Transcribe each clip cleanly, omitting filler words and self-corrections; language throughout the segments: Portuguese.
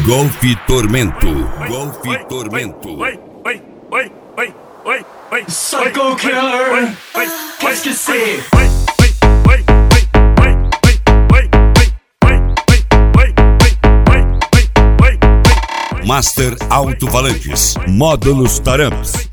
Golf Tormento. Golf Tormento. Psycho Killer. Qu'est-ce que c'est? Master Alto-Falantes. Módulos Taramps.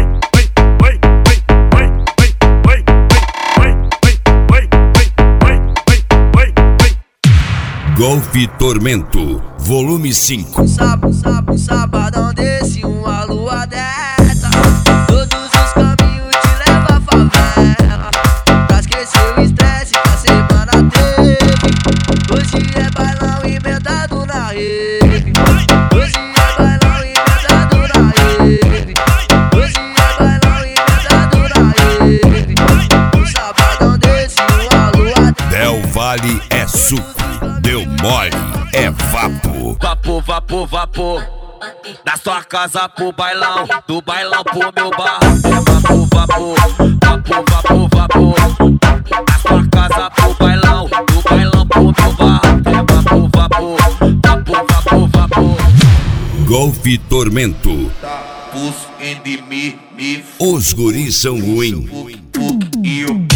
Golf Tormento, volume 5. Sabadão desse, uma lua dessa. Todos os caminhos te levam à favela. Pra esquecer o estresse que a semana teve. Hoje é bailão emendado na rede. Hoje é bailão emendado na rede. Hoje é bailão emendado na rede. O sabadão desse, uma lua dessa. Del Valle é suco. Deu mole, é vapo. Vapo, vapo, vapo. Da sua casa pro bailão, do bailão pro meu bar. É vapo, vapo, vapo, vapo, vapo. Da sua casa pro bailão, do bailão pro meu bar. É vapo, vapo, vapo, vapo, vapo. Golf Tormento. Pus em mim, Os guris são ruins. e eu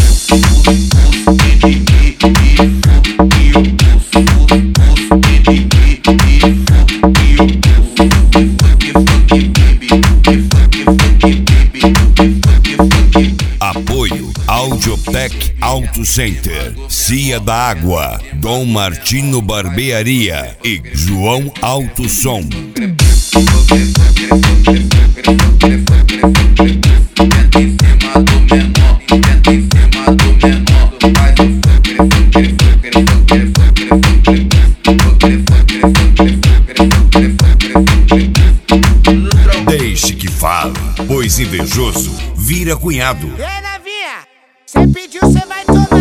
Apoio Audiotech Auto Center, Cia da Água, Dom Martino Barbearia e João Alto Som. Deixe que fale, pois invejoso vira cunhado. Ei, novinha, cê pediu, cê vai tomar.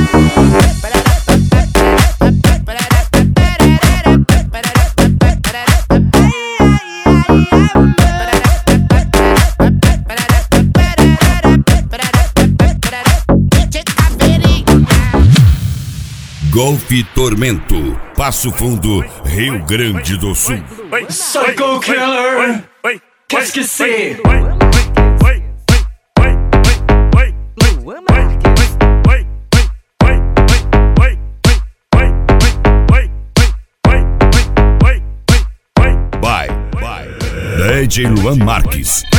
Golf Tormento, Passo Fundo, Rio Grande do Sul. Psycho Killer. Qu'est-ce que c'est? Bye. DJ Luan Marques.